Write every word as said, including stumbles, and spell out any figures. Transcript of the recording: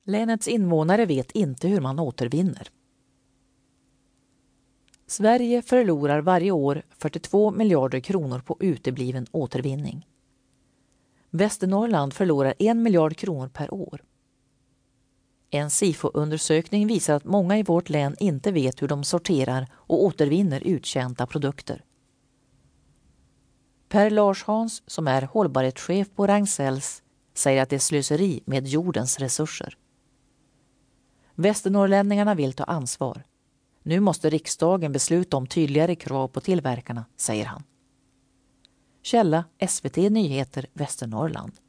Länets invånare vet inte hur man återvinner. Sverige förlorar varje år fyrtiotvå miljarder kronor på utebliven återvinning. Västernorrland förlorar en miljard kronor per år. En SIFO-undersökning visar att många i vårt län inte vet hur de sorterar och återvinner uttjänta produkter. Per Larshans, som är hållbarhetschef på Ragn-Sells, säger att det är slöseri med jordens resurser. Västernorrlänningarna vill ta ansvar. Nu måste riksdagen besluta om tydligare krav på tillverkarna, säger han. Källa S V T Nyheter Västernorrland.